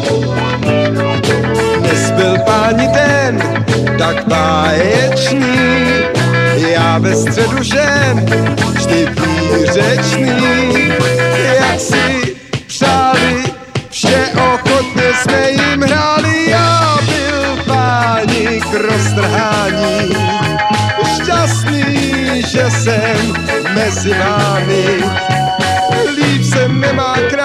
Dnes byl páni den tak báječný, já ve středu žen vždy výřečný. Jak si přáli, vše ochotně jsme jim hráli. Já byl páni k roztrhání, šťastný, že jsem mezi vámi. Líp se nemá krát.